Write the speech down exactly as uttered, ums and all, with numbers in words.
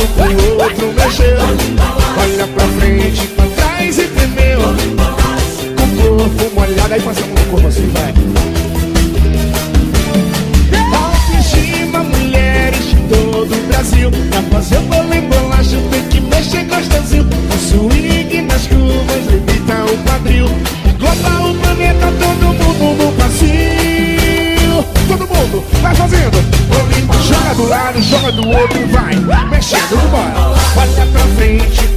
pro outro mexeu. Olha pra frente, pra trás e tremeu. Com o corpo molhado, aí passa a mão no corpo assim, vai. Autoestima, mulheres de todo o Brasil. Pra fazer o bolo bolacha tem que mexer gostosinho. No swing, nas curvas, limita o quadril. Engloba o planeta, todo mundo no passinho. Todo mundo vai fazendo. Joga do lado, joga do outro, vai mexendo, bora. Olha pra frente,